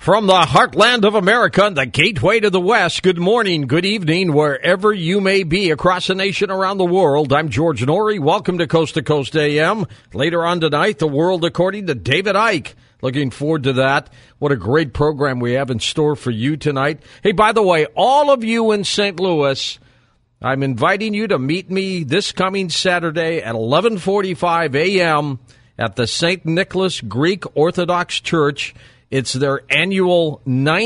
From the heartland of America, the gateway to the West, good morning, good evening, wherever you may be across the nation, around the world. I'm George Norrie. Welcome to Coast AM. Later on tonight, the world according to David Icke. Looking forward to that. What a great program we have in store for you tonight. Hey, by the way, all of you in St. Louis, I'm inviting you to meet me this coming Saturday at 11:45 a.m. at the St. Nicholas Greek Orthodox Church. It's their annual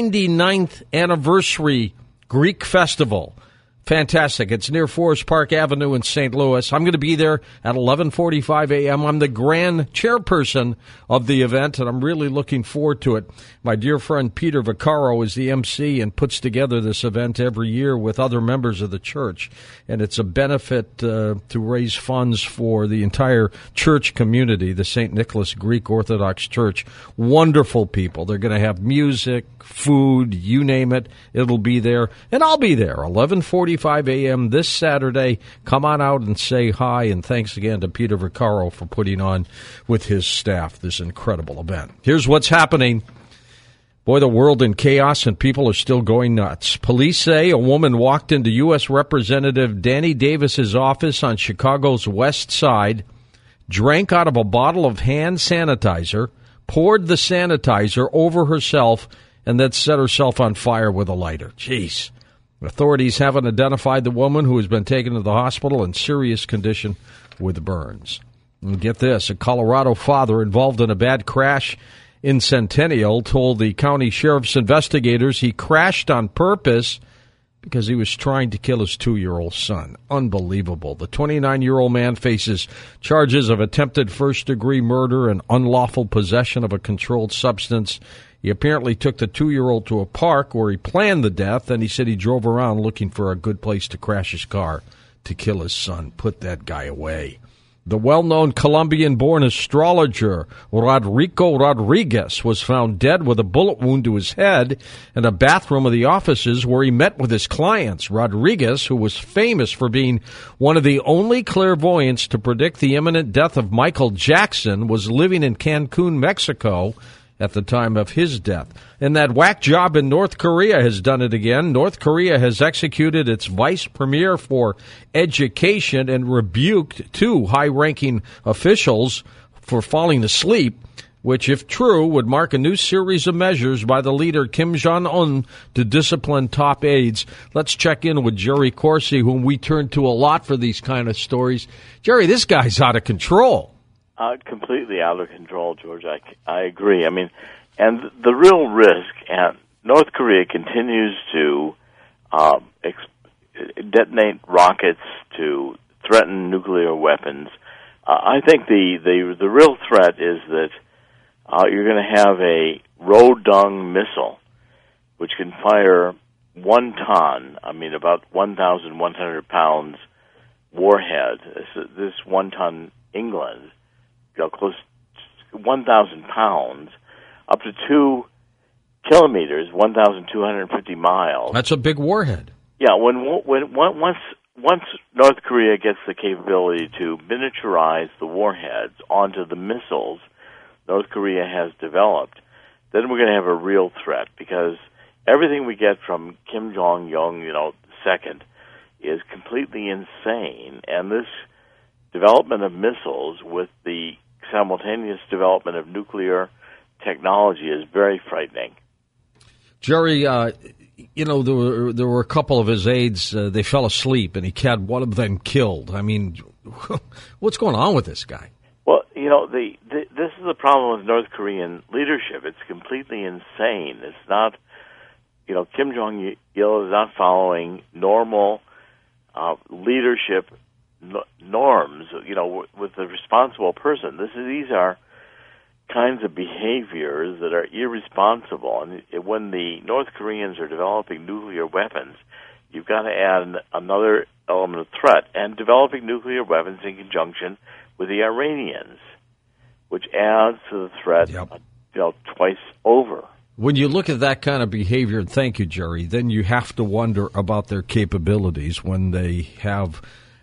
99th anniversary Greek festival. Fantastic. It's near Forest Park Avenue in St. Louis. I'm going to be there at 11:45 a.m. I'm the grand chairperson of the event, and I'm really looking forward to it. My dear friend Peter Vaccaro is the MC and puts together this event every year with other members of the church, and it's a benefit to raise funds for the entire church community, the St. Nicholas Greek Orthodox Church. Wonderful people. They're going to have music, food, you name it. It'll be there, and I'll be there, 11:45 a.m. this Saturday. Come on out and say hi, and thanks again to Peter Vaccaro for putting on with his staff this incredible event. Here's what's happening. Boy, the world in chaos and people are still going nuts. Police say a woman walked into U.S. Representative Danny Davis's office on Chicago's West Side, drank out of a bottle of hand sanitizer, poured the sanitizer over herself, and then set herself on fire with a lighter. Jeez. Authorities haven't identified the woman, who has been taken to the hospital in serious condition with burns. And get this, a Colorado father involved in a bad crash in Centennial told the county sheriff's investigators he crashed on purpose because he was trying to kill his 2-year-old son. Unbelievable. The 29-year-old man faces charges of attempted first-degree murder and unlawful possession of a controlled substance. He apparently took the 2-year-old to a park where he planned the death, and he said he drove around looking for a good place to crash his car to kill his son. Put that guy away. The well-known Colombian-born astrologer Rodrigo Rodriguez was found dead with a bullet wound to his head in a bathroom of the offices where he met with his clients. Rodriguez, who was famous for being one of the only clairvoyants to predict the imminent death of Michael Jackson, was living in Cancun, Mexico, at the time of his death. And that whack job in North Korea has done it again. North Korea has executed its vice premier for education and rebuked 2 high-ranking officials for falling asleep, which, if true, would mark a new series of measures by the leader Kim Jong-un to discipline top aides. Let's check in with Jerry Corsi, whom we turn to a lot for these kind of stories. Jerry, this guy's out of control. Completely out of control, George. I agree. I mean, and the real risk, and North Korea continues to detonate rockets to threaten nuclear weapons. I think the real threat is that you're going to have a Rodong missile, which can fire 1 ton, about 1,100 pounds warhead. This 1 ton England, close to 1,000 pounds, up to 2 kilometers, 1,250 miles. That's a big warhead. Yeah, once North Korea gets the capability to miniaturize the warheads onto the missiles North Korea has developed, then we're going to have a real threat, because everything we get from Kim Jong-un, second, is completely insane, and this development of missiles with the simultaneous development of nuclear technology is very frightening. Jerry, there were a couple of his aides, they fell asleep, and he had one of them killed. I mean, what's going on with this guy? Well, this is the problem with North Korean leadership. It's completely insane. It's not, Kim Jong-il is not following normal leadership norms, with a responsible person. These are kinds of behaviors that are irresponsible. And when the North Koreans are developing nuclear weapons, you've got to add another element of threat, and developing nuclear weapons in conjunction with the Iranians, which adds to the threat, twice over. When you look at that kind of behavior, and thank you, Jerry, then you have to wonder about their capabilities when they have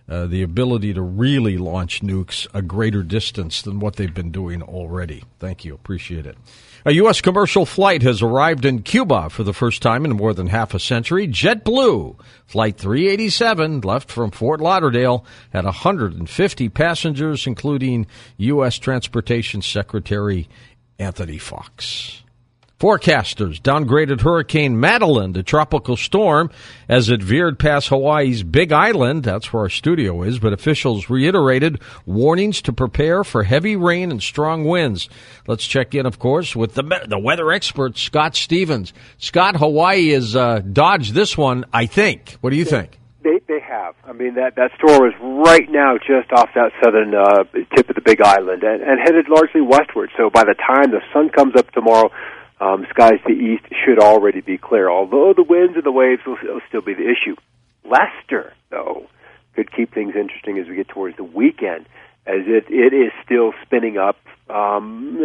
the ability to really launch nukes a greater distance than what they've been doing already. Thank you. Appreciate it. A U.S. commercial flight has arrived in Cuba for the first time in more than half a century. JetBlue Flight 387 left from Fort Lauderdale had 150 passengers, including U.S. Transportation Secretary Anthony Fox. Forecasters downgraded Hurricane Madeline to tropical storm as it veered past Hawaii's Big Island. That's where our studio is, but officials reiterated warnings to prepare for heavy rain and strong winds. Let's check in, of course, with the weather expert, Scott Stevens. Scott, Hawaii has dodged this one, I think. What do you think? They have. I mean, that storm is right now just off that southern tip of the Big Island and headed largely westward. So by the time the sun comes up tomorrow, skies to the east should already be clear, although the winds and the waves will still be the issue. Lester, though, could keep things interesting as we get towards the weekend, as it is still spinning up, and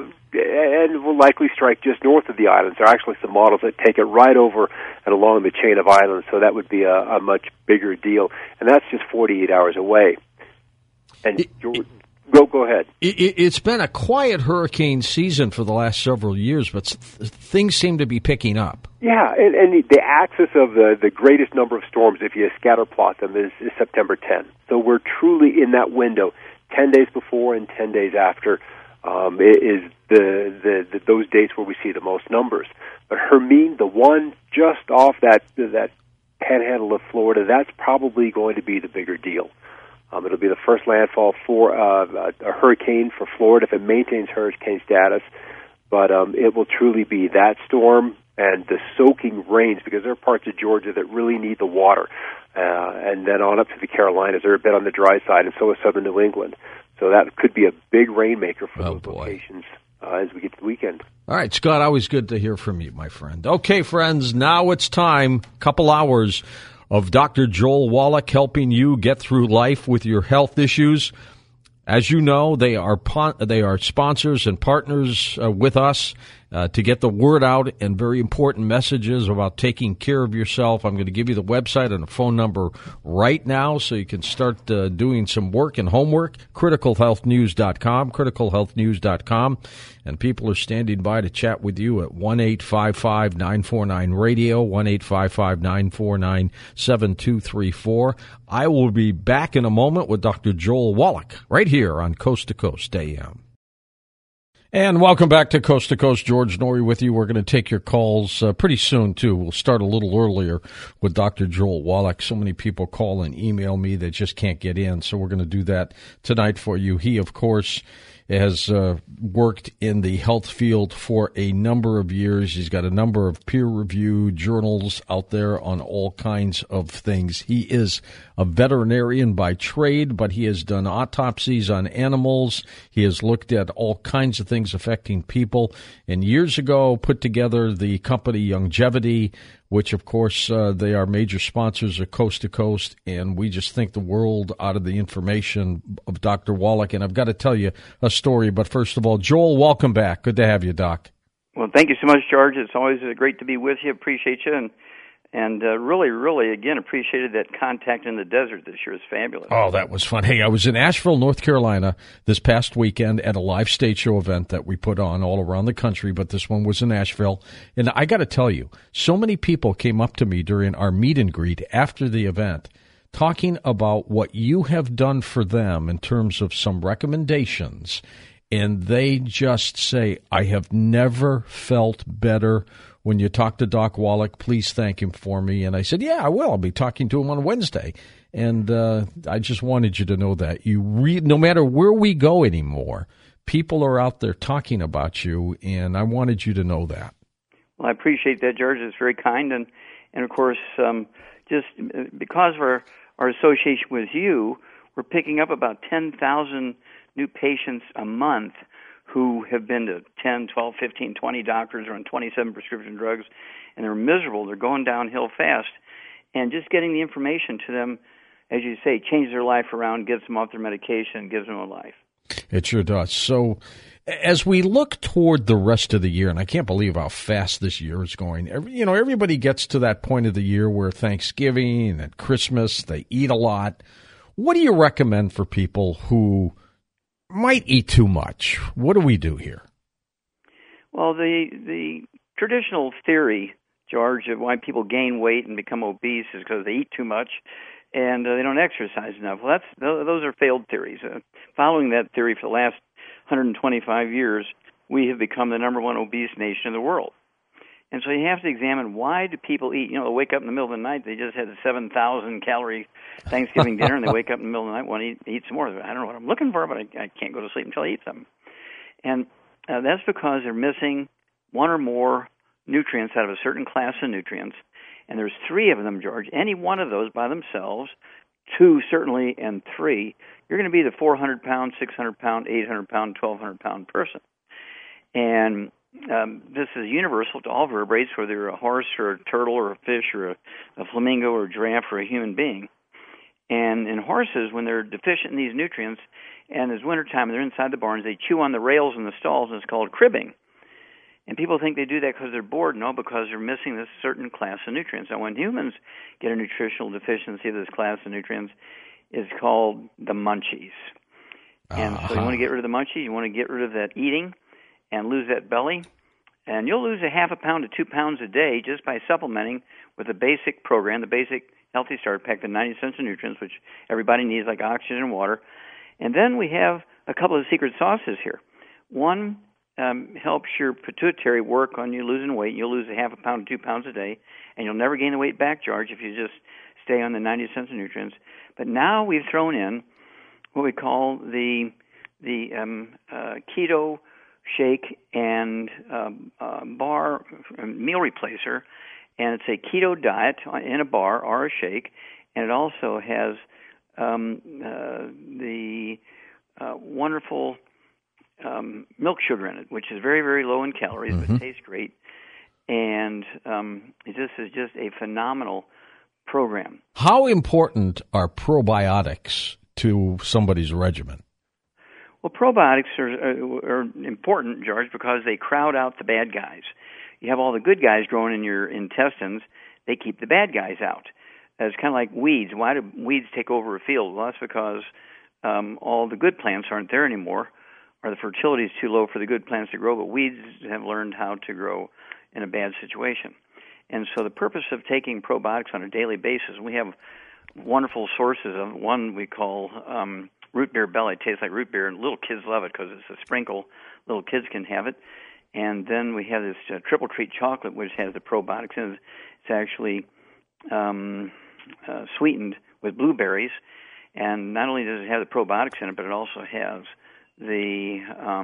will likely strike just north of the islands. There are actually some models that take it right over and along the chain of islands, so that would be a much bigger deal, and that's just 48 hours away. And Go ahead. It's been a quiet hurricane season for the last several years, but things seem to be picking up. Yeah, and the axis of the greatest number of storms, if you scatter plot them, is September 10. So we're truly in that window. 10 days before and 10 days after is those dates where we see the most numbers. But Hermine, the one just off that panhandle of Florida, that's probably going to be the bigger deal. It'll be the first landfall for a hurricane for Florida if it maintains hurricane status, but it will truly be that storm and the soaking rains, because there are parts of Georgia that really need the water, and then on up to the Carolinas. They're a bit on the dry side, and so is southern New England. So that could be a big rainmaker for those locations as we get to the weekend. All right, Scott, always good to hear from you, my friend. Okay, friends, now it's time, couple hours of Dr. Joel Wallach helping you get through life with your health issues. As you know, they are sponsors and partners with us to get the word out and very important messages about taking care of yourself. I'm going to give you the website and a phone number right now so you can start doing some work and homework. CriticalHealthNews.com, CriticalHealthNews.com. And people are standing by to chat with you at 1-855-949-RADIO, 1-855-949-7234. I will be back in a moment with Dr. Joel Wallach right here on Coast to Coast AM. And welcome back to Coast to Coast. George Noory with you. We're going to take your calls pretty soon, too. We'll start a little earlier with Dr. Joel Wallach. So many people call and email me that just can't get in, so we're going to do that tonight for you. He, of course, has worked in the health field for a number of years. He's got a number of peer-reviewed journals out there on all kinds of things. He is a veterinarian by trade, but he has done autopsies on animals. He has looked at all kinds of things affecting people, and years ago put together the company Youngevity, which, of course, they are major sponsors of Coast to Coast, and we just think the world out of the information of Dr. Wallach. And I've got to tell you a story, but first of all, Joel, welcome back. Good to have you, Doc. Well, thank you so much, George. It's always great to be with you. Appreciate you, and really, again, appreciated that contact in the desert this year. Is fabulous. Oh, that was fun. Hey, I was in Asheville, North Carolina this past weekend at a live stage show event that we put on all around the country, but this one was in Asheville. And I got to tell you, so many people came up to me during our meet and greet after the event talking about what you have done for them in terms of some recommendations. And they just say, I have never felt better. When you talk to Doc Wallach, please thank him for me. And I said, yeah, I will. I'll be talking to him on Wednesday. And I just wanted you to know that. No matter where we go anymore, people are out there talking about you, and I wanted you to know that. Well, I appreciate that, George. It's very kind. And of course, just because of our association with you, we're picking up about 10,000 new patients a month who have been to 10, 12, 15, 20 doctors, are on 27 prescription drugs, and they're miserable. They're going downhill fast. And just getting the information to them, as you say, changes their life around, gets them off their medication, gives them a life. It sure does. So as we look toward the rest of the year, and I can't believe how fast this year is going, everybody gets to that point of the year where Thanksgiving and at Christmas, they eat a lot. What do you recommend for people who might eat too much? What do we do here? Well, the traditional theory, George, of why people gain weight and become obese is because they eat too much and they don't exercise enough. Well, those are failed theories. Following that theory for the last 125 years, we have become the number one obese nation in the world. And so you have to examine, why do people eat? They wake up in the middle of the night, they just had a 7,000-calorie Thanksgiving dinner, and they wake up in the middle of the night, want to eat some more. I don't know what I'm looking for, but I can't go to sleep until I eat something. And that's because they're missing one or more nutrients out of a certain class of nutrients. And there's 3 of them, George. Any one of those by themselves, 2 certainly, and 3, you're going to be the 400-pound, 600-pound, 800-pound, 1,200-pound person. And this is universal to all vertebrates, whether you're a horse or a turtle or a fish or a flamingo or a giraffe or a human being. And in horses, when they're deficient in these nutrients, and it's wintertime and they're inside the barns, they chew on the rails in the stalls, and it's called cribbing. And people think they do that because they're bored. No, because they're missing this certain class of nutrients. And when humans get a nutritional deficiency of this class of nutrients, it's called the munchies. And so you want to get rid of the munchies, you want to get rid of that eating, and lose that belly, and you'll lose a half a pound to 2 pounds a day just by supplementing with the basic program, the basic Healthy Start Pack, the 90 essential nutrients, which everybody needs, like oxygen and water. And then we have a couple of secret sauces here. One helps your pituitary work on you losing weight. You'll lose a half a pound to 2 pounds a day, and you'll never gain the weight back, George, if you just stay on the 90 essential nutrients. But now we've thrown in what we call the keto shake and bar meal replacer, and it's a keto diet in a bar or a shake, and it also has the wonderful milk sugar in it, which is very, very low in calories, but tastes great, and this is just a phenomenal program. How important are probiotics to somebody's regimen? Well, probiotics are important, George, because they crowd out the bad guys. You have all the good guys growing in your intestines. They keep the bad guys out. It's kind of like weeds. Why do weeds take over a field? Well, that's because all the good plants aren't there anymore, or the fertility is too low for the good plants to grow, but weeds have learned how to grow in a bad situation. And so the purpose of taking probiotics on a daily basis, we have wonderful sources of one we call root beer belly. It tastes like root beer, and little kids love it because it's a sprinkle. Little kids can have it. And then we have this triple treat chocolate, which has the probiotics in it. It's actually sweetened with blueberries. And not only does it have the probiotics in it, but it also has the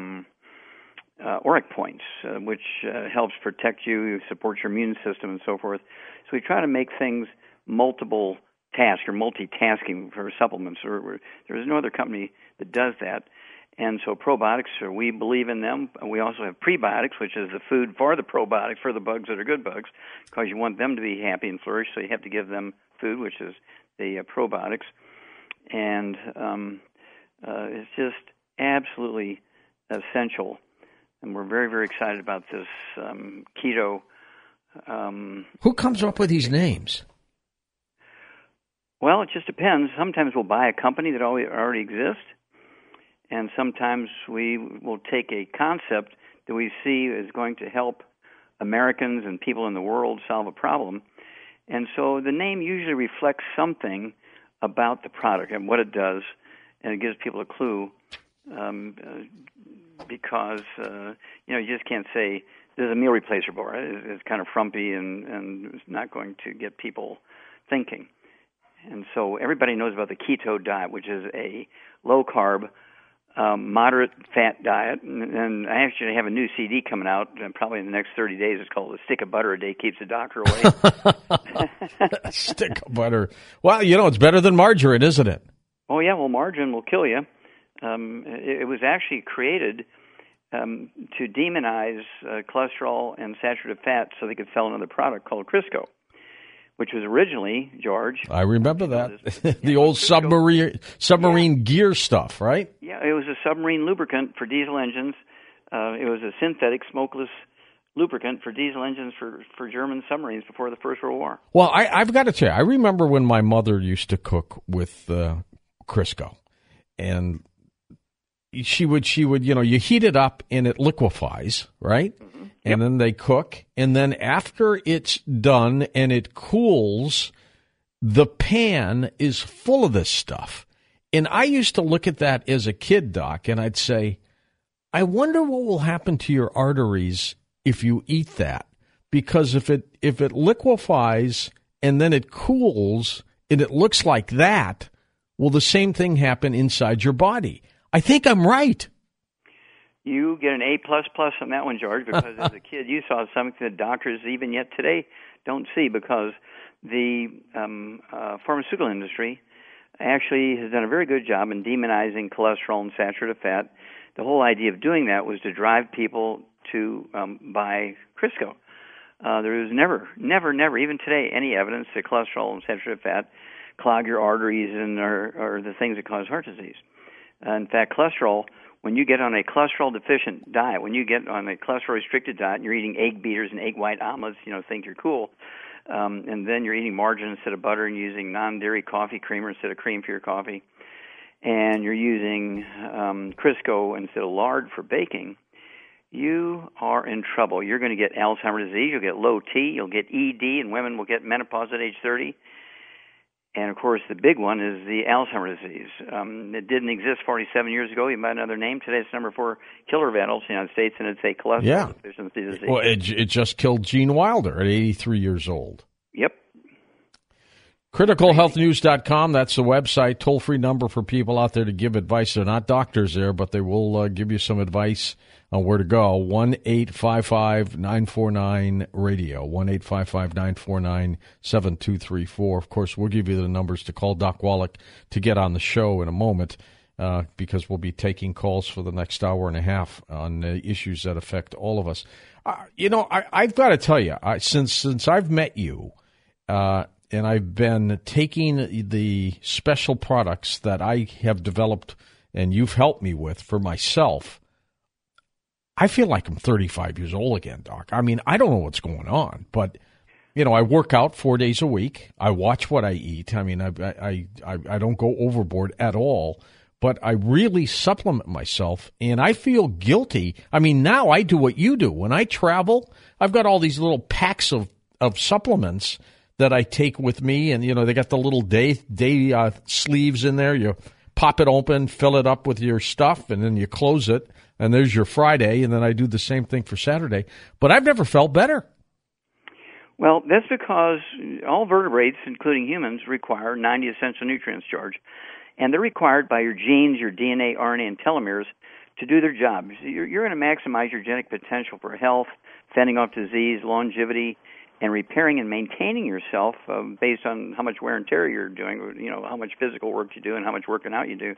auric points, which helps protect you, supports your immune system, and so forth. So we try to make things multiple task or multitasking for supplements. There's no other company that does that. And so probiotics, we believe in them. We also have prebiotics, which is the food for the probiotics, for the bugs that are good bugs, because you want them to be happy and flourish, so you have to give them food, which is the probiotics. And it's just absolutely essential. And we're very, very excited about this keto. Who comes up with these names? Well, it just depends. Sometimes we'll buy a company that already exists, and sometimes we will take a concept that we see is going to help Americans and people in the world solve a problem. And so the name usually reflects something about the product and what it does, and it gives people a clue because, you just can't say, there's a meal replacer bar. It's kind of frumpy and it's not going to get people thinking. And so everybody knows about the keto diet, which is a low-carb, moderate fat diet. And I actually have a new CD coming out probably in the next 30 days. It's called A Stick of Butter a Day Keeps the Doctor Away. A stick of butter. Well, it's better than margarine, isn't it? Oh, yeah. Well, margarine will kill you. It was actually created to demonize cholesterol and saturated fat so they could sell another product called Crisco, which was originally, George. I remember that. The old submarine gear stuff, right? Yeah, it was a submarine lubricant for diesel engines. It was a synthetic, smokeless lubricant for diesel engines for German submarines before the First World War. Well, I've got to tell you, I remember when my mother used to cook with Crisco, and she would, you heat it up and it liquefies, right? Mm-hmm. And then they cook, and then after it's done and it cools, the pan is full of this stuff. And I used to look at that as a kid, Doc, and I'd say, I wonder what will happen to your arteries if you eat that. Because if it liquefies and then it cools and it looks like that, will the same thing happen inside your body? I think I'm right. You get an A++ on that one, George, because as a kid you saw something that doctors even yet today don't see, because the pharmaceutical industry actually has done a very good job in demonizing cholesterol and saturated fat. The whole idea of doing that was to drive people to buy Crisco. There is never, even today, any evidence that cholesterol and saturated fat clog your arteries and are the things that cause heart disease. In fact, cholesterol, when you get on a cholesterol-deficient diet, when you get on a cholesterol-restricted diet and you're eating egg beaters and egg white omelets, think you're cool, and then you're eating margarine instead of butter and using non-dairy coffee creamer instead of cream for your coffee, and you're using Crisco instead of lard for baking, you are in trouble. You're going to get Alzheimer's disease, you'll get low T, you'll get ED, and women will get menopause at age 30. And, of course, the big one is the Alzheimer's disease. It didn't exist 47 years ago. You might know another name. Today it's number 4 killer of adults in the United States, and it's a cholesterol deficiency disease. Well, it just killed Gene Wilder at 83 years old. Yep. CriticalHealthNews.com, that's the website, toll-free number for people out there to give advice. They're not doctors there, but they will give you some advice on where to go. 1-855-949-RADIO, 1-855-949-7234. Of course, we'll give you the numbers to call Doc Wallach to get on the show in a moment, because we'll be taking calls for the next hour and a half on issues that affect all of us. I've got to tell you, since I've met you, and I've been taking the special products that I have developed and you've helped me with for myself, I feel like I'm 35 years old again, Doc. I mean, I don't know what's going on, but, I work out 4 days a week. I watch what I eat. I mean, I don't go overboard at all, but I really supplement myself, and I feel guilty. I mean, now I do what you do. When I travel, I've got all these little packs of supplements that I take with me, and, they got the little day sleeves in there. You pop it open, fill it up with your stuff, and then you close it, and there's your Friday, and then I do the same thing for Saturday. But I've never felt better. Well, that's because all vertebrates, including humans, require 90 essential nutrients, George. And they're required by your genes, your DNA, RNA, and telomeres to do their job. You're going to maximize your genetic potential for health, fending off disease, longevity, and repairing and maintaining yourself based on how much wear and tear you're doing, how much physical work you do and how much working out you do,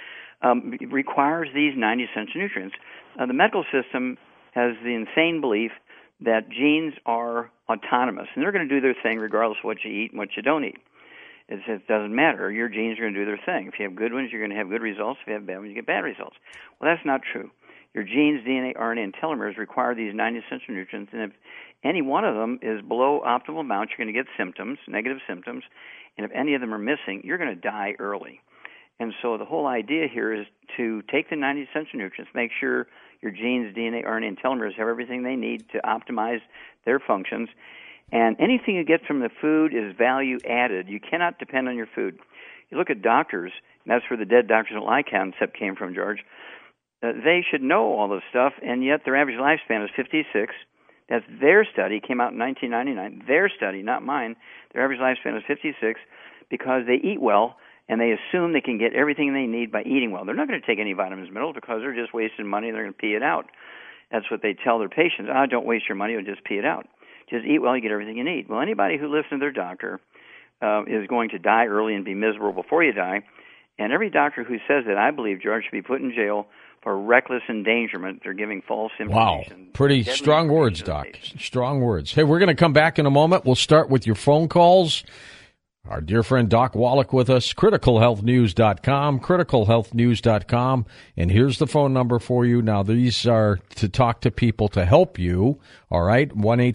it requires these 90 essential nutrients. The medical system has the insane belief that genes are autonomous, and they're going to do their thing regardless of what you eat and what you don't eat. It doesn't matter. Your genes are going to do their thing. If you have good ones, you're going to have good results. If you have bad ones, you get bad results. Well, that's not true. Your genes, DNA, RNA, and telomeres require these 90 essential nutrients, and if any one of them is below optimal amount, you're going to get symptoms, negative symptoms, and if any of them are missing, you're going to die early. And so the whole idea here is to take the 90 essential nutrients, make sure your genes, DNA, RNA, and telomeres have everything they need to optimize their functions, and anything you get from the food is value added. You cannot depend on your food. You look at doctors, and that's where the dead doctors don't lie concept came from, George. They should know all this stuff, and yet their average lifespan is 56. That's their study, came out in 1999. Their study, not mine. Their average lifespan is 56 because they eat well, and they assume they can get everything they need by eating well. They're not going to take any vitamins and minerals because they're just wasting money and they're going to pee it out. That's what they tell their patients. Don't waste your money, or just pee it out. Just eat well, you get everything you need. Well, anybody who listens to their doctor is going to die early and be miserable before you die. And every doctor who says that, I believe, George, should be put in jail for reckless endangerment. They're giving false information. Wow. Pretty strong words, Doc. Strong words. Hey, we're going to come back in a moment. We'll start with your phone calls. Our dear friend Doc Wallach with us, criticalhealthnews.com, criticalhealthnews.com. And here's the phone number for you. Now, these are to talk to people to help you. All right,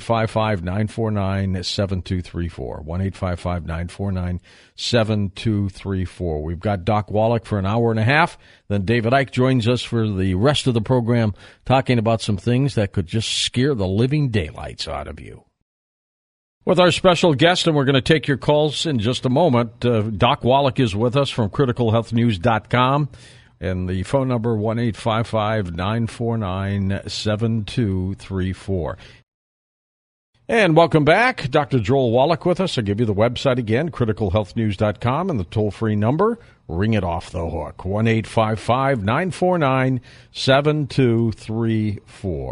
1-855-949-7234, 1-855-949-7234. We've got Doc Wallach for an hour and a half. Then David Icke joins us for the rest of the program, talking about some things that could just scare the living daylights out of you. With our special guest, and we're going to take your calls in just a moment. Doc Wallach is with us from criticalhealthnews.com, and the phone number 1-855-949-7234. And welcome back. Dr. Joel Wallach with us. I'll give you the website again, criticalhealthnews.com, and the toll-free number. Ring it off the hook, 1-855-949-7234,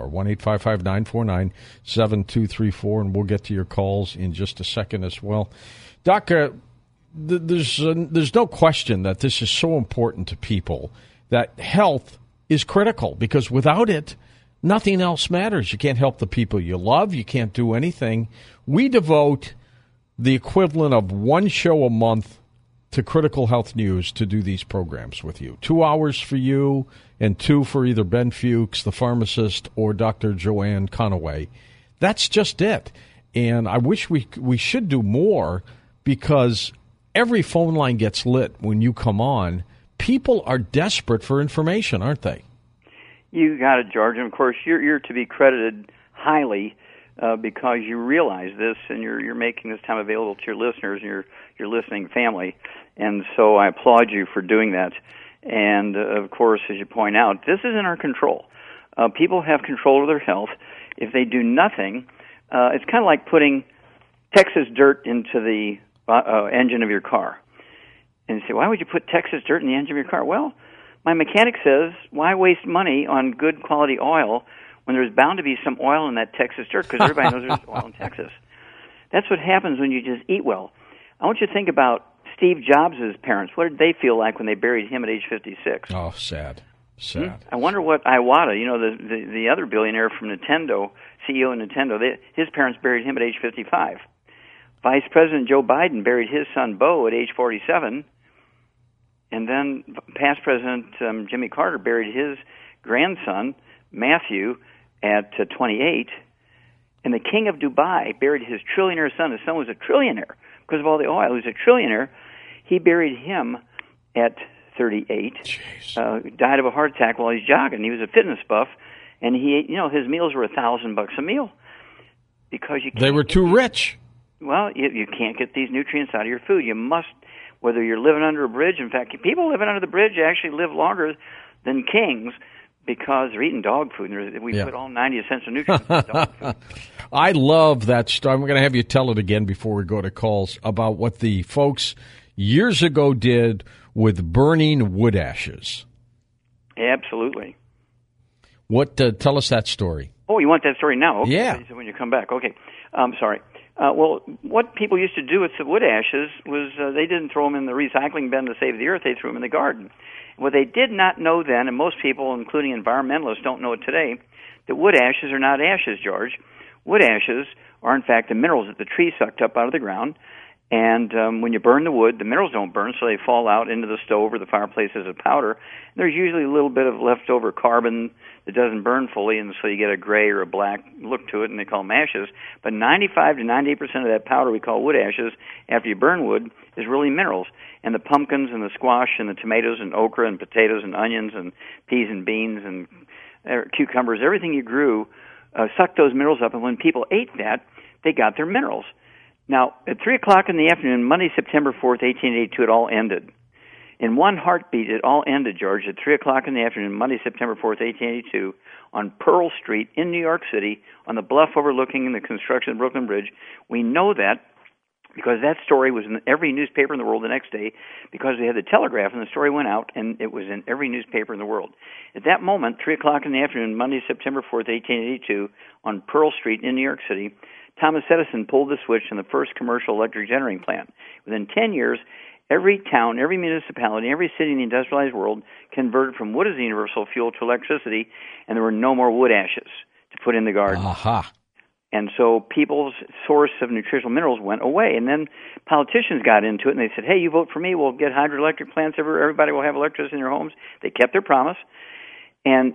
1-855-949-7234, and we'll get to your calls in just a second as well. Doc, there's no question that this is so important to people, that health is critical, because without it, nothing else matters. You can't help the people you love. You can't do anything. We devote the equivalent of one show a month to Critical Health News to do these programs with you. 2 hours for you and 2 for either Ben Fuchs, the pharmacist, or Dr. Joanne Conaway. That's just it. And I wish we should do more, because every phone line gets lit when you come on. People are desperate for information, aren't they? You got it, George. And of course, you're to be credited highly because you realize this, and you're making this time available to your listeners and your listening family. And so I applaud you for doing that. And of course, as you point out, this is in our control. People have control of their health. If they do nothing, it's kind of like putting Texas dirt into the engine of your car. And you say, why would you put Texas dirt in the engine of your car? Well, my mechanic says, why waste money on good quality oil when there's bound to be some oil in that Texas dirt, because everybody knows there's oil in Texas. That's what happens when you just eat well. I want you to think about Steve Jobs' parents. What did they feel like when they buried him at age 56? Oh, sad. Sad. I wonder what Iwata, the other billionaire from Nintendo, CEO of Nintendo, his parents buried him at age 55. Vice President Joe Biden buried his son Beau at age 47. And then past President Jimmy Carter buried his grandson, Matthew, at 28. And the king of Dubai buried his trillionaire son. His son was a trillionaire because of all the oil. He was a trillionaire. He buried him at 38. Died of a heart attack while he's jogging. He was a fitness buff, and he ate, his meals were $1,000 a meal because they were too rich. Well, you can't get these nutrients out of your food. You must, whether you're living under a bridge. In fact, people living under the bridge actually live longer than kings because they're eating dog food. We put all 90 cents of nutrients in dog food. I love that story. I'm going to have you tell it again before we go to calls about what the folks years ago did with burning wood ashes. Absolutely. Tell us that story. Oh, you want that story now? Okay. Yeah. So when you come back. Okay. Sorry. Well, what people used to do with the wood ashes was they didn't throw them in the recycling bin to save the earth. They threw them in the garden. What they did not know then, and most people, including environmentalists, don't know it today, that wood ashes are not ashes, George. Wood ashes are, in fact, the minerals that the tree sucked up out of the ground. And when you burn the wood, the minerals don't burn, so they fall out into the stove or the fireplace as a powder. There's usually a little bit of leftover carbon that doesn't burn fully, and so you get a gray or a black look to it, and they call them ashes. But 95 to 98% of that powder we call wood ashes, after you burn wood, is really minerals. And the pumpkins and the squash and the tomatoes and okra and potatoes and onions and peas and beans and cucumbers, everything you grew sucked those minerals up, and when people ate that, they got their minerals. Now, at 3 o'clock in the afternoon, Monday, September 4th, 1882, it all ended. In one heartbeat, it all ended, George, at 3 o'clock in the afternoon, Monday, September 4th, 1882, on Pearl Street in New York City, on the bluff overlooking the construction of the Brooklyn Bridge. We know that because that story was in every newspaper in the world the next day because we had the telegraph, and the story went out, and it was in every newspaper in the world. At that moment, 3 o'clock in the afternoon, Monday, September 4th, 1882, on Pearl Street in New York City, Thomas Edison pulled the switch in the first commercial electric generating plant. Within 10 years, every town, every municipality, every city in the industrialized world converted from wood as the universal fuel to electricity, and there were no more wood ashes to put in the garden. Aha. And so people's source of nutritional minerals went away. And then politicians got into it, and they said, hey, you vote for me, we'll get hydroelectric plants everywhere. Everybody will have electricity in their homes. They kept their promise. And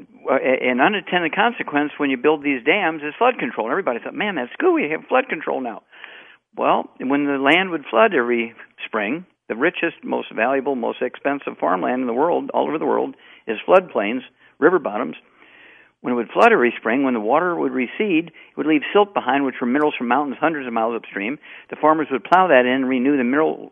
an unintended consequence when you build these dams is flood control. And everybody thought, man, that's good. We have flood control now. Well, when the land would flood every spring, the richest, most valuable, most expensive farmland in the world, all over the world, is floodplains, river bottoms. When it would flood every spring, when the water would recede, it would leave silt behind, which were minerals from mountains hundreds of miles upstream. The farmers would plow that in and renew the mineral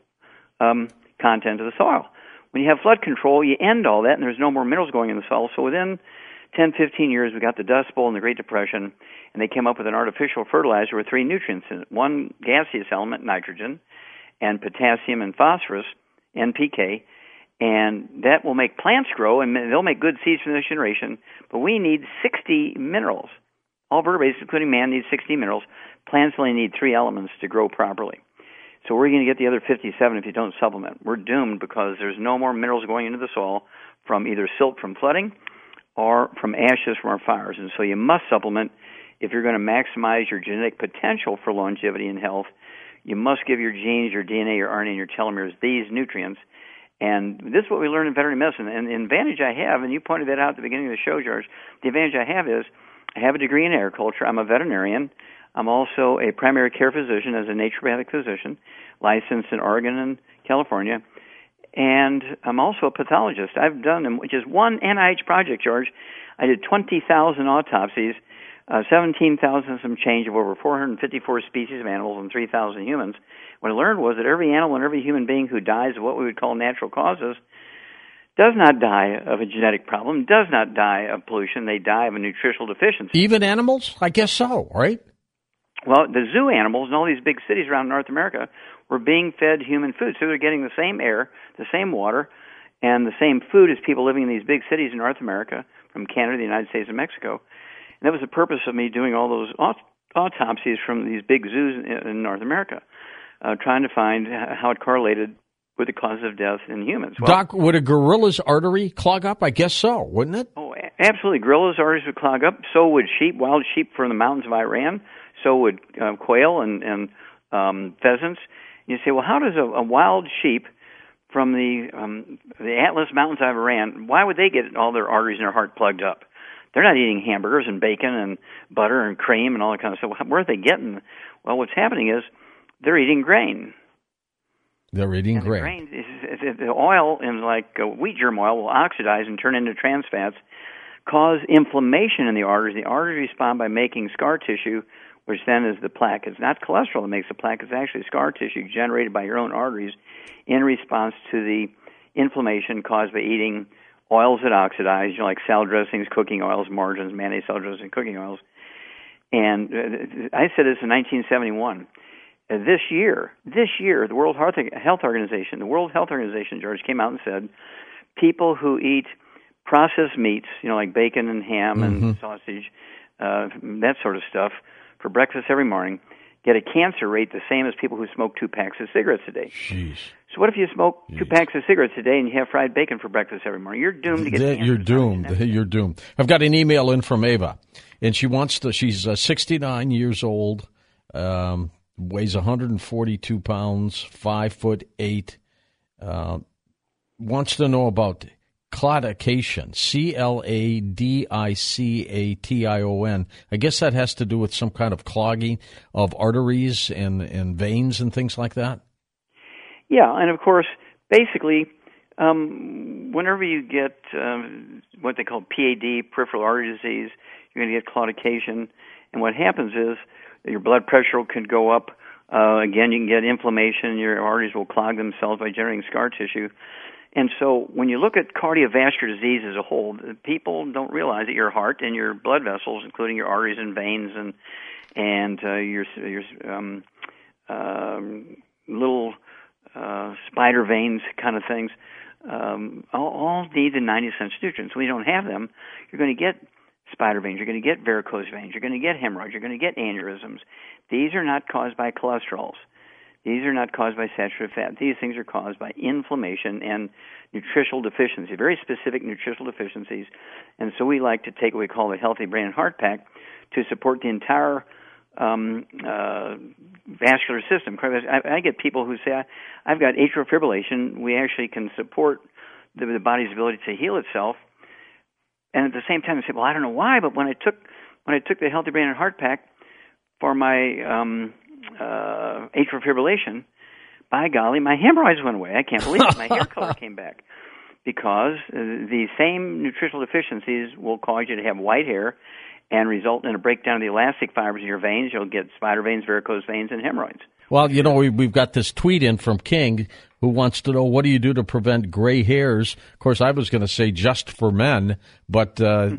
content of the soil. When you have flood control, you end all that, and there's no more minerals going in the soil. So within 10, 15 years, we got the Dust Bowl and the Great Depression, and they came up with an artificial fertilizer with 3 nutrients in it. One gaseous element, nitrogen, and potassium and phosphorus, NPK, and that will make plants grow, and they'll make good seeds for the next generation. But we need 60 minerals. All vertebrates, including man, need 60 minerals. Plants only need 3 elements to grow properly. So where are you going to get the other 57 if you don't supplement? We're doomed because there's no more minerals going into the soil from either silt from flooding or from ashes from our fires. And so you must supplement if you're going to maximize your genetic potential for longevity and health. You must give your genes, your DNA, your RNA, and your telomeres these nutrients. And this is what we learn in veterinary medicine. And the advantage I have, and you pointed that out at the beginning of the show, George, the advantage I have is I have a degree in agriculture. I'm a veterinarian. I'm also a primary care physician as a naturopathic physician, licensed in Oregon and California. And I'm also a pathologist. I've done, which is one NIH project, George. I did 20,000 autopsies, 17,000 some change of over 454 species of animals and 3,000 humans. What I learned was that every animal and every human being who dies of what we would call natural causes does not die of a genetic problem, does not die of pollution. They die of a nutritional deficiency. Even animals? I guess so, right? Well, the zoo animals in all these big cities around North America were being fed human food. So they're getting the same air, the same water, and the same food as people living in these big cities in North America, from Canada, the United States, and Mexico. And that was the purpose of me doing all those autopsies from these big zoos in North America, trying to find how it correlated with the cause of death in humans. Well, Doc, would a gorilla's artery clog up? I guess so, wouldn't it? Oh, absolutely. Gorillas' arteries would clog up. So would sheep, wild sheep from the mountains of Iran. So would quail and pheasants. You say, well, how does a wild sheep from the Atlas Mountains of Iran, why would they get all their arteries in their heart plugged up? They're not eating hamburgers and bacon and butter and cream and all that kind of stuff. Where are they getting? Well, what's happening is they're eating grain. They're eating and grain. The oil in wheat germ oil will oxidize and turn into trans fats, cause inflammation in the arteries. The arteries respond by making scar tissue, which then is the plaque. It's not cholesterol that makes the plaque. It's actually scar tissue generated by your own arteries in response to the inflammation caused by eating oils that oxidize, like salad dressings, cooking oils, margarines, mayonnaise, salad dressing, cooking oils. And I said this in 1971. This year, the World Health Organization, George, came out and said people who eat processed meats, like bacon and ham and sausage, that sort of stuff, for breakfast every morning, get a cancer rate the same as people who smoke 2 packs of cigarettes a day. Jeez. So what if you smoke 2 packs of cigarettes a day and you have fried bacon for breakfast every morning? You're doomed to get cancer. You're doomed. You're doomed. I've got an email in from Ava, and she wants to. She's 69 years old, weighs 142 pounds, 5'8", wants to know about claudication, CLADICATION. I guess that has to do with some kind of clogging of arteries and veins and things like that? Yeah, and of course, basically, whenever you get what they call PAD, peripheral artery disease, you're going to get claudication. And what happens is your blood pressure can go up. Again, you can get inflammation. Your arteries will clog themselves by generating scar tissue. And so when you look at cardiovascular disease as a whole, people don't realize that your heart and your blood vessels, including your arteries and veins and your little spider veins kind of things, all need the 90 essential nutrients. When you don't have them, you're going to get spider veins, you're going to get varicose veins, you're going to get hemorrhoids, you're going to get aneurysms. These are not caused by cholesterols. These are not caused by saturated fat. These things are caused by inflammation and nutritional deficiency, very specific nutritional deficiencies. And so we like to take what we call the Healthy Brain and Heart Pack to support the entire vascular system. I get people who say, I've got atrial fibrillation. We actually can support the body's ability to heal itself. And at the same time, they say, well, I don't know why, but when I took the Healthy Brain and Heart Pack for my atrial fibrillation, by golly, my hemorrhoids went away. I can't believe it. My hair color came back. Because the same nutritional deficiencies will cause you to have white hair and result in a breakdown of the elastic fibers in your veins. You'll get spider veins, varicose veins, and hemorrhoids. Well, we've got this tweet in from King who wants to know, what do you do to prevent gray hairs? Of course, I was going to say just for men, but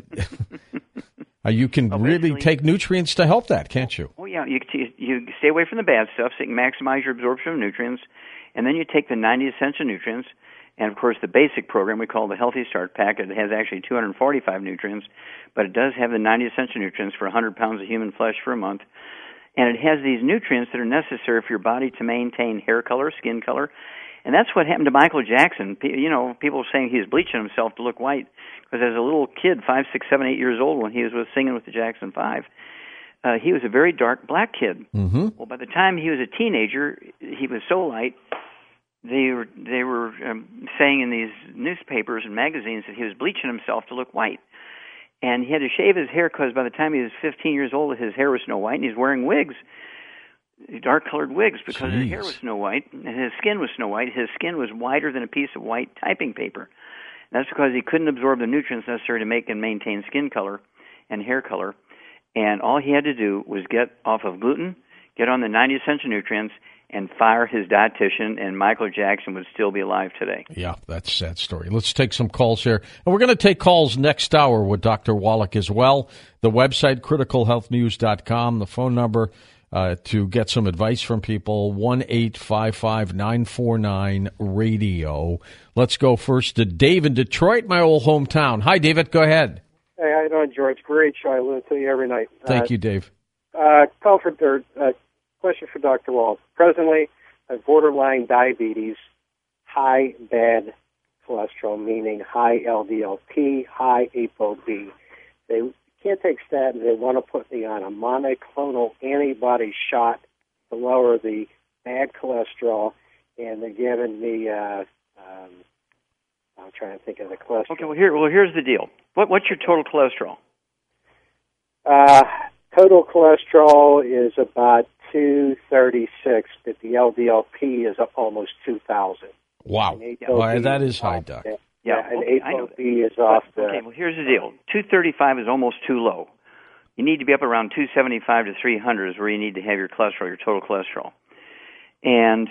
you can really take nutrients to help that, can't you? Oh, yeah. You stay away from the bad stuff so you can maximize your absorption of nutrients, and then you take the 90 essential nutrients. And, of course, the basic program we call the Healthy Start Pack. It has actually 245 nutrients, but it does have the 90 essential nutrients for 100 pounds of human flesh for a month. And it has these nutrients that are necessary for your body to maintain hair color, skin color. And that's what happened to Michael Jackson. People were saying he was bleaching himself to look white because as a little kid, 5, 6, 7, 8 years old, when he was singing with the Jackson 5, he was a very dark black kid. Mm-hmm. Well, by the time he was a teenager, he was so light. They were saying in these newspapers and magazines that he was bleaching himself to look white. And he had to shave his hair because by the time he was 15 years old, his hair was snow white, and he's wearing wigs, dark-colored wigs, because his hair was snow white, and his skin was snow white. His skin was whiter than a piece of white typing paper. And that's because he couldn't absorb the nutrients necessary to make and maintain skin color and hair color. And all he had to do was get off of gluten, get on the 90 essential nutrients, and fire his dietitian, and Michael Jackson would still be alive today. Yeah, that's a sad story. Let's take some calls here. And we're going to take calls next hour with Dr. Wallach as well. The website, criticalhealthnews.com. The phone number to get some advice from people, 1-855-949-RADIO. Let's go first to Dave in Detroit, my old hometown. Hi, David. Go ahead. Hey, how you doing, George? Great show. I listen to you every night. Thank you, Dave. Question for Dr. Walls. Presently, I have borderline diabetes, high bad cholesterol, meaning high LDL-P, high ApoB. They can't take statins. They want to put me on a monoclonal antibody shot to lower the bad cholesterol, and they're giving me, I'm trying to think of the cholesterol. Okay, here's the deal. What's your total cholesterol? Total cholesterol is about 236, but the LDL-P is up almost 2,000. Wow. That is high, Doc. And ApoB is off the... Okay, well, here's the deal. 235 is almost too low. You need to be up around 275 to 300 is where you need to have your cholesterol, your total cholesterol. And,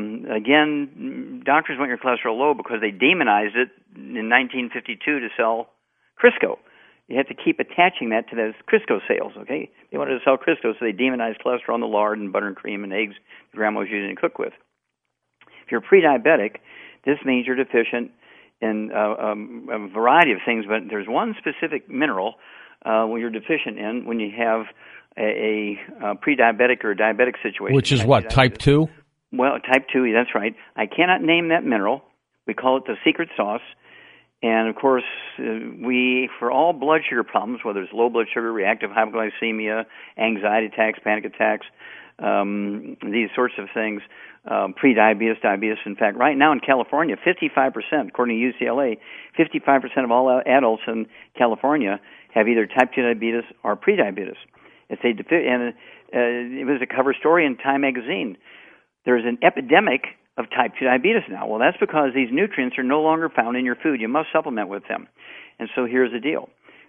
again, doctors want your cholesterol low because they demonized it in 1952 to sell Crisco. You have to keep attaching that to those Crisco sales, okay? They wanted to sell Crisco, so they demonized cholesterol in the lard and butter and cream and eggs Grandma was using to cook with. If you're pre-diabetic, this means you're deficient in a variety of things, but there's one specific mineral when you're deficient in when you have a pre-diabetic or a diabetic situation. Which is what, type 2? Well, type 2, that's right. I cannot name that mineral. We call it the secret sauce. And, of course, for all blood sugar problems, whether it's low blood sugar, reactive hypoglycemia, anxiety attacks, panic attacks, these sorts of things, pre-diabetes, diabetes. In fact, right now in California, 55%, according to UCLA, 55% of all adults in California have either type 2 diabetes or pre-diabetes. It was a cover story in Time magazine. There's an epidemic of type 2 diabetes now. Well, that's because these nutrients are no longer found in your food. You must supplement with them. And so here's the deal.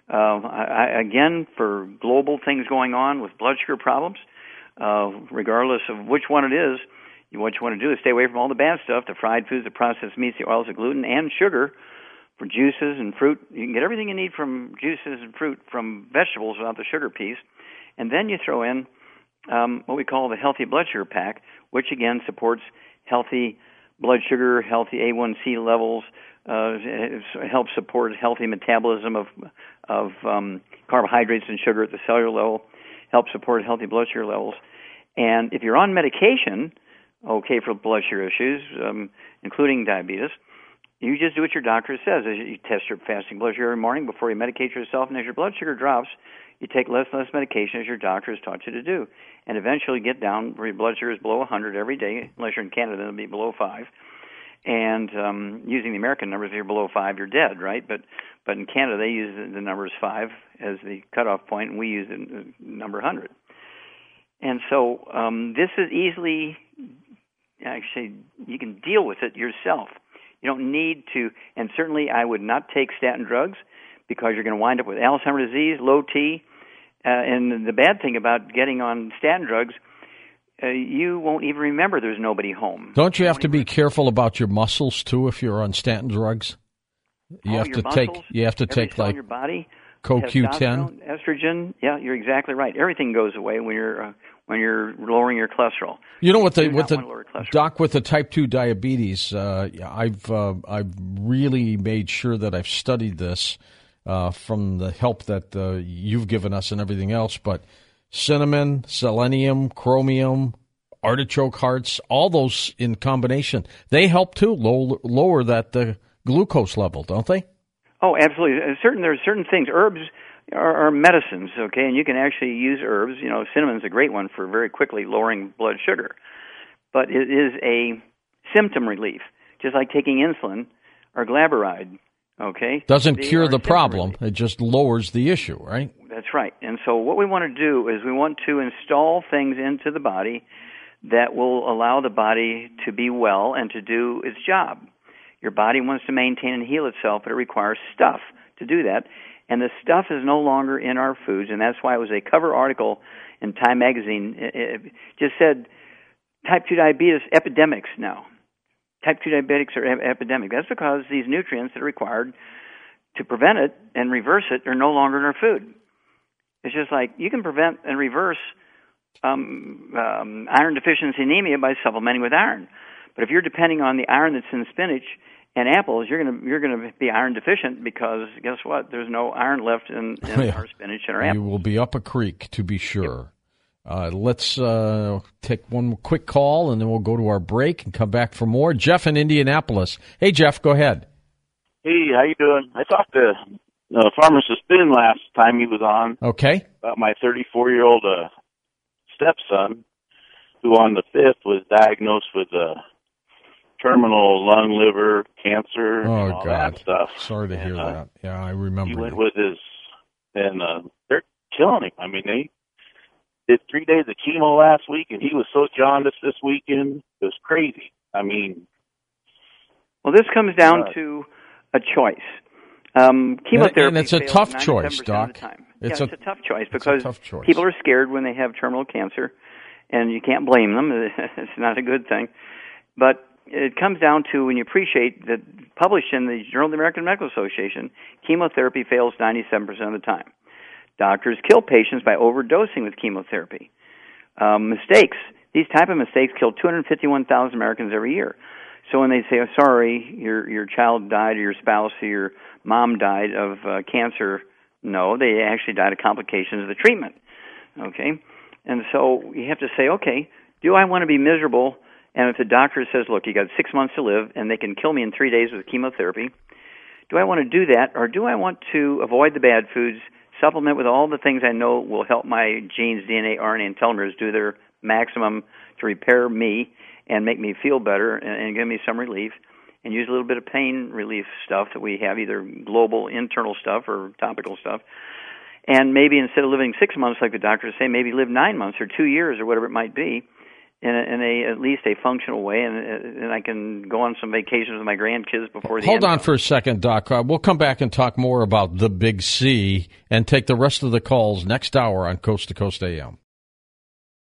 Again, for global things going on with blood sugar problems, regardless of which one it is, what you want to do is stay away from all the bad stuff, the fried foods, the processed meats, the oils, the gluten, and sugar. For juices and fruit, you can get everything you need from juices and fruit from vegetables without the sugar piece. And then you throw in what we call the Healthy Blood Sugar Pack, which again supports healthy blood sugar, healthy A1C levels, helps support healthy metabolism of carbohydrates and sugar at the cellular level, helps support healthy blood sugar levels. And if you're on medication, okay, for blood sugar issues, including diabetes, you just do what your doctor says. You test your fasting blood sugar every morning before you medicate yourself, and as your blood sugar drops, you take less and less medication as your doctor has taught you to do, and eventually get down where your blood sugar is below 100 every day. Unless you're in Canada, then it'll be below 5. And using the American numbers, if you're below 5, you're dead, right? But in Canada, they use the numbers 5 as the cutoff point, and we use the number 100. And so this is easily, actually, you can deal with it yourself. You don't need to, and certainly I would not take statin drugs because you're going to wind up with Alzheimer's disease, low T. And the bad thing about getting on statin drugs, you won't even remember there's nobody home. Don't you have to be careful about your muscles too if you're on statin drugs? You have to take like your body, CoQ10, estrogen. Yeah, you're exactly right. Everything goes away when you're lowering your cholesterol. You know what the doc with the type 2 diabetes? I've really made sure that I've studied this from the help that you've given us and everything else, but. Cinnamon, selenium, chromium, artichoke hearts, all those in combination, they help too lower that glucose level, don't they? Oh, absolutely. There are certain things. Herbs are medicines, okay, and you can actually use herbs. You know, cinnamon's a great one for very quickly lowering blood sugar, but it is a symptom relief, just like taking insulin or glyburide. Okay, doesn't cure the problem; it just lowers the issue, right? That's right. And so what we want to do is we want to install things into the body that will allow the body to be well and to do its job. Your body wants to maintain and heal itself, but it requires stuff to do that. And the stuff is no longer in our foods, and that's why it was a cover article in Time magazine. It just said type 2 diabetes epidemics now. Type 2 diabetics are epidemic. That's because these nutrients that are required to prevent it and reverse it are no longer in our food. It's just like you can prevent and reverse iron deficiency anemia by supplementing with iron. But if you're depending on the iron that's in spinach and apples, you're gonna be iron deficient because guess what? There's no iron left in our spinach and our apples. You will be up a creek, to be sure. Let's take one quick call, and then we'll go to our break and come back for more. Jeff in Indianapolis. Hey, Jeff, go ahead. Hey, how you doing? I talked to Pharmacist Ben last time he was on. Okay. About my 34-year-old stepson, who on the 5th was diagnosed with terminal lung, liver cancer, and all that stuff. Sorry to hear that. Yeah, I remember. He went with and they're killing him. I mean, they did 3 days of chemo last week, and he was so jaundiced this weekend. It was crazy. I mean. Well, this comes down to a choice. Chemotherapy and it's a tough choice, Doc. It's a tough choice because people are scared when they have terminal cancer, and you can't blame them. It's not a good thing. But it comes down to, when you appreciate that, published in the Journal of the American Medical Association, chemotherapy fails 97% of the time. Doctors kill patients by overdosing with chemotherapy. Mistakes. These type of mistakes kill 251,000 Americans every year. So when they say, "Oh, sorry, your child died, or your spouse, or your mom died of cancer," no, they actually died of complications of the treatment. Okay, and so you have to say, okay, do I want to be miserable? And if the doctor says, "Look, you got 6 months to live, and they can kill me in 3 days with chemotherapy," do I want to do that, or do I want to avoid the bad foods, supplement with all the things I know will help my genes, DNA, RNA, and telomeres do their maximum to repair me and make me feel better and give me some relief, and use a little bit of pain relief stuff that we have, either global internal stuff or topical stuff. And maybe instead of living 6 months like the doctors say, maybe live 9 months or 2 years or whatever it might be in at least a functional way, and I can go on some vacations with my grandkids before the Hold on for a second, Doc. We'll come back and talk more about the Big C and take the rest of the calls next hour on Coast to Coast AM.